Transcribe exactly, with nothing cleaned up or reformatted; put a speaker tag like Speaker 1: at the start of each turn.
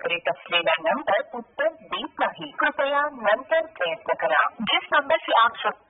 Speaker 1: करीत असलेला नंबर उत्तर देत नाही. कृपया नंतर प्रयत्न करा. जिस नंबर से आप